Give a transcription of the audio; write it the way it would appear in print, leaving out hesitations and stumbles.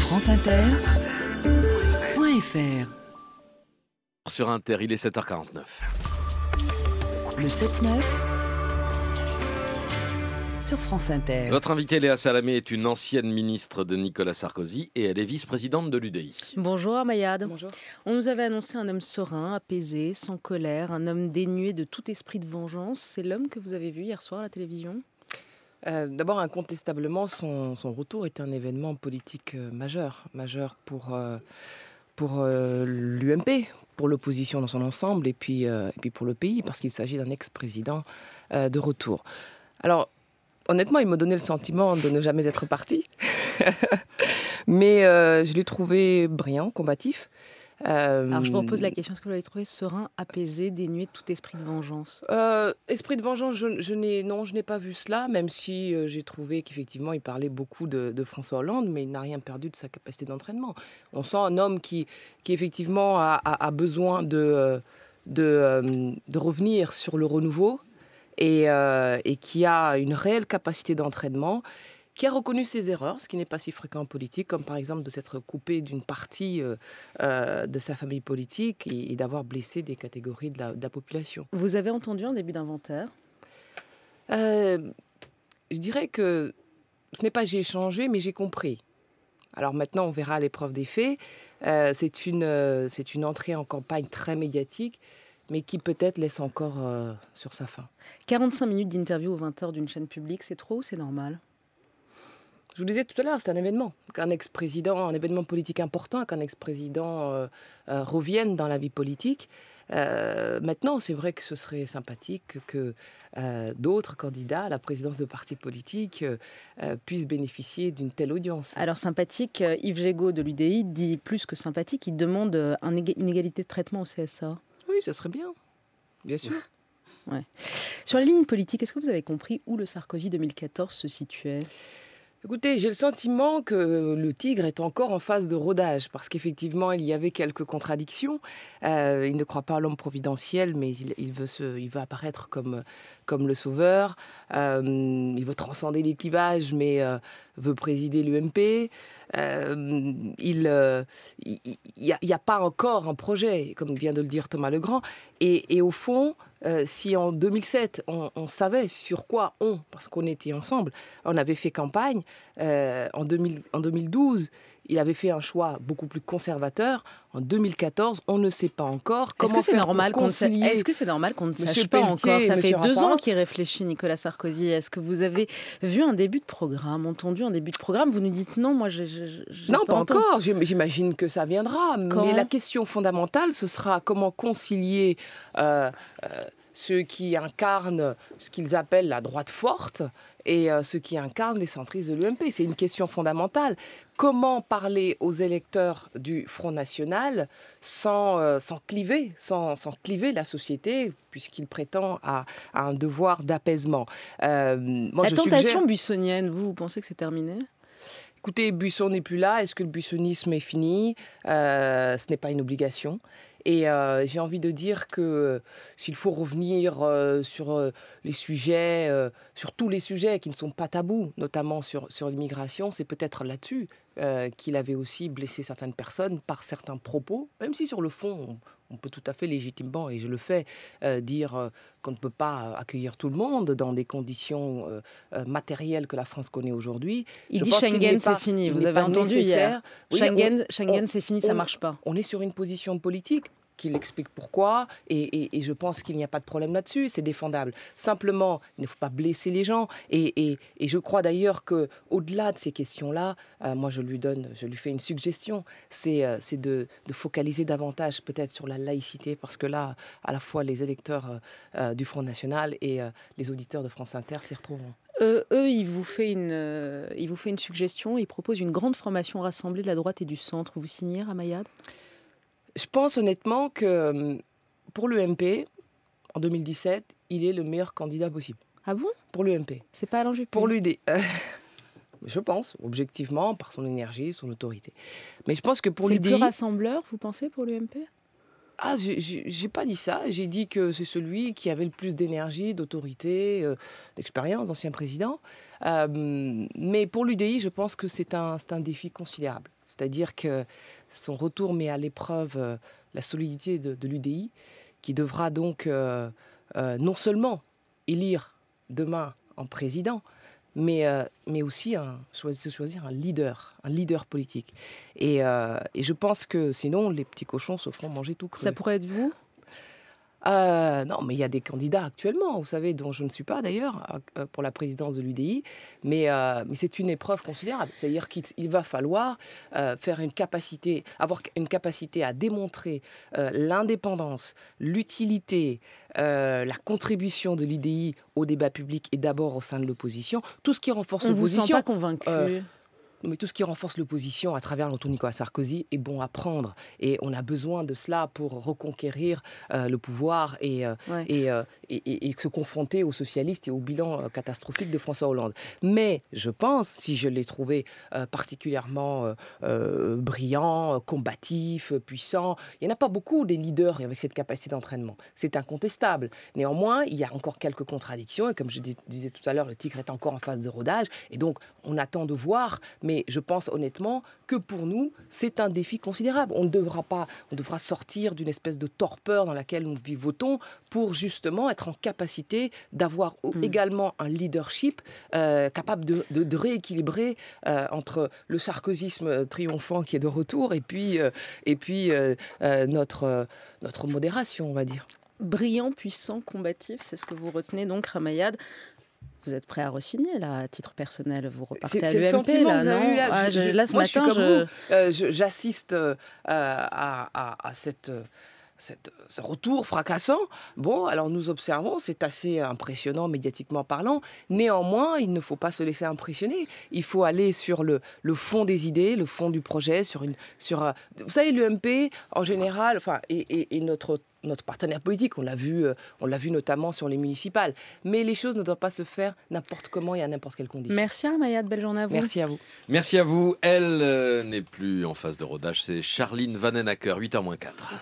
franceinter.fr. Sur Inter, il est 7h49. Le 7-9 sur France Inter. Votre invitée Léa Salamé est une ancienne ministre de Nicolas Sarkozy et elle est vice-présidente de l'UDI. Bonjour Amayad. Bonjour. On nous avait annoncé un homme serein, apaisé, sans colère, un homme dénué de tout esprit de vengeance. C'est l'homme que vous avez vu hier soir à la télévision ? D'abord, incontestablement, son retour est un événement politique majeur pour l'UMP, pour l'opposition dans son ensemble et puis pour le pays, parce qu'il s'agit d'un ex-président de retour. Alors, honnêtement, il m'a donné le sentiment de ne jamais être parti, mais je l'ai trouvé brillant, combatif. Alors je vous repose la question, est-ce que vous l'avez trouvé serein, apaisé, dénué de tout esprit de vengeance ? Esprit de vengeance, je n'ai pas vu cela, même si j'ai trouvé qu'effectivement il parlait beaucoup de François Hollande, mais il n'a rien perdu de sa capacité d'entraînement. On sent un homme qui effectivement a besoin de revenir sur le renouveau et qui a une réelle capacité d'entraînement, qui a reconnu ses erreurs, ce qui n'est pas si fréquent en politique, comme par exemple de s'être coupé d'une partie de sa famille politique et d'avoir blessé des catégories de la population. Vous avez entendu un début d'inventaire ? Je dirais que ce n'est pas j'ai changé, mais j'ai compris. Alors maintenant, on verra l'épreuve des faits. C'est une entrée en campagne très médiatique, mais qui peut-être laisse encore sur sa faim. 45 minutes d'interview aux 20h d'une chaîne publique, c'est trop ou c'est normal ? Je vous disais tout à l'heure, c'est un événement. Qu'un ex-président, un événement politique important, qu'un ex-président revienne dans la vie politique. Maintenant, c'est vrai que ce serait sympathique que d'autres candidats à la présidence de partis politiques puissent bénéficier d'une telle audience. Alors sympathique, Yves Jégo de l'UDI dit plus que sympathique, il demande une égalité de traitement au CSA. Oui, ça serait bien sûr. Ouais. Sur la ligne politique, est-ce que vous avez compris où le Sarkozy 2014 se situait ? Écoutez, j'ai le sentiment que le tigre est encore en phase de rodage, parce qu'effectivement, il y avait quelques contradictions. Il ne croit pas à l'homme providentiel, mais il veut apparaître comme le sauveur. Il veut transcender les clivages, mais veut présider l'UMP. Il n'y a pas encore un projet, comme vient de le dire Thomas Legrand. Et au fond, si en 2007, on savait sur quoi parce qu'on était ensemble, on avait fait campagne, en 2012, il avait fait un choix beaucoup plus conservateur. En 2014, on ne sait pas encore comment faire pour concilier. Est-ce que c'est normal qu'on ne sache pas Pelletier, encore ? Ça fait 2 Raffarin. ans qu'il réfléchit, Nicolas Sarkozy. Est-ce que vous avez vu un début de programme, entendu un début de programme ? Vous nous dites non, moi j'ai Non, pas entendu. encore. J'imagine que ça viendra. Quand ? Mais la question fondamentale, ce sera comment concilier ceux qui incarnent ce qu'ils appellent la droite forte et ceux qui incarnent les centristes de l'UMP. C'est une question fondamentale. Comment parler aux électeurs du Front National sans cliver la société, puisqu'il prétend à un devoir d'apaisement. La tentation buissonnienne, vous pensez que c'est terminé ? Écoutez, Buisson n'est plus là. Est-ce que le buissonisme est fini ? Ce n'est pas une obligation. Et j'ai envie de dire que s'il faut revenir sur les sujets, sur tous les sujets qui ne sont pas tabous, notamment sur l'immigration, c'est peut-être là-dessus qu'il avait aussi blessé certaines personnes par certains propos, même si sur le fond, on peut tout à fait légitimement, et je le fais, dire qu'on ne peut pas accueillir tout le monde dans des conditions matérielles que la France connaît aujourd'hui. Il dit Schengen, c'est fini. Vous avez entendu hier. Oui, Schengen, c'est fini, ça ne marche pas. On est sur une position politique qu'il explique pourquoi, et je pense qu'il n'y a pas de problème là-dessus, c'est défendable. Simplement, il ne faut pas blesser les gens, et je crois d'ailleurs qu'au-delà de ces questions-là, moi je lui fais une suggestion, c'est de focaliser davantage peut-être sur la laïcité, parce que là, à la fois les électeurs du Front National et les auditeurs de France Inter s'y retrouveront. Il vous fait une suggestion, il propose une grande formation rassemblée de la droite et du centre. Vous signez, Amayad ? Je pense honnêtement que pour l'UMP, en 2017, il est le meilleur candidat possible. Ah bon ? Pour l'UMP. C'est pas Alain Juppé ? Pour l'UD. Je pense, objectivement, par son énergie, son autorité. Mais je pense que pour l'UDI... C'est le plus rassembleur, vous pensez, pour l'UMP ? Ah, j'ai pas dit ça. J'ai dit que c'est celui qui avait le plus d'énergie, d'autorité, d'expérience, d'ancien président. Mais pour l'UDI, je pense que c'est un défi considérable. C'est-à-dire que son retour met à l'épreuve la solidité de l'UDI, qui devra donc non seulement élire demain en président, mais aussi choisir un leader politique. Et je pense que sinon, les petits cochons se feront manger tout cru. Ça pourrait être vous ? Non, mais il y a des candidats actuellement, vous savez, dont je ne suis pas d'ailleurs, pour la présidence de l'UDI, mais c'est une épreuve considérable. C'est-à-dire qu'il va falloir avoir une capacité à démontrer l'indépendance, l'utilité, la contribution de l'UDI au débat public et d'abord au sein de l'opposition, tout ce qui renforce l'opposition. On ne vous sent pas convaincu mais tout ce qui renforce l'opposition à travers l'entour Nicolas Sarkozy est bon à prendre. Et on a besoin de cela pour reconquérir le pouvoir et se confronter aux socialistes et au bilan catastrophique de François Hollande. Mais je pense, si je l'ai trouvé particulièrement brillant, combatif, puissant, il n'y en a pas beaucoup des leaders avec cette capacité d'entraînement. C'est incontestable. Néanmoins, il y a encore quelques contradictions. Et comme je disais tout à l'heure, le tigre est encore en phase de rodage. Et donc, on attend de voir. Mais je pense honnêtement que pour nous, c'est un défi considérable. On devra sortir d'une espèce de torpeur dans laquelle nous vivotons pour justement être en capacité d'avoir également un leadership capable de rééquilibrer entre le sarkozysme triomphant qui est de retour et puis notre modération, on va dire. Brillant, puissant, combatif, c'est ce que vous retenez donc, Ramayad. Vous êtes prêt à re-signer, là, à titre personnel? Vous repartez à l'UMP, là, non? Là, ce matin, j'assiste à ce retour fracassant. Bon, alors nous observons, c'est assez impressionnant médiatiquement parlant. Néanmoins, il ne faut pas se laisser impressionner. Il faut aller sur le fond des idées, le fond du projet, vous savez, l'UMP, en général, et notre partenaire politique, on l'a vu notamment sur les municipales. Mais les choses ne doivent pas se faire n'importe comment et à n'importe quelle condition. Merci Ramayad, belle journée à vous. Merci à vous. Merci à vous. Elle n'est plus en phase de rodage, c'est Charline Vanhoenacker, 8h-4.